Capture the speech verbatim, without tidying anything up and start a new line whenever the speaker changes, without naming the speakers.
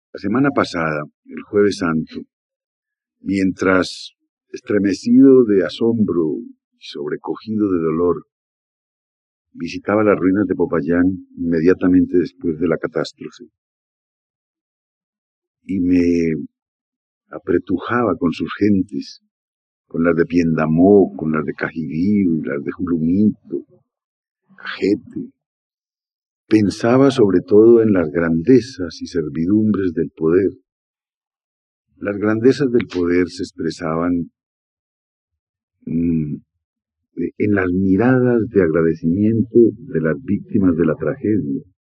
La semana pasada, el Jueves Santo, mientras estremecido de asombro y sobrecogido de dolor, visitaba las ruinas de Popayán inmediatamente después de la catástrofe y me apretujaba con sus gentes, con las de Piendamó, con las de Cajirío y las de Julumito, Cajete. Pensaba sobre todo en las grandezas y servidumbres del poder. Las grandezas del poder se expresaban mmm, en las miradas de agradecimiento de las víctimas de la tragedia.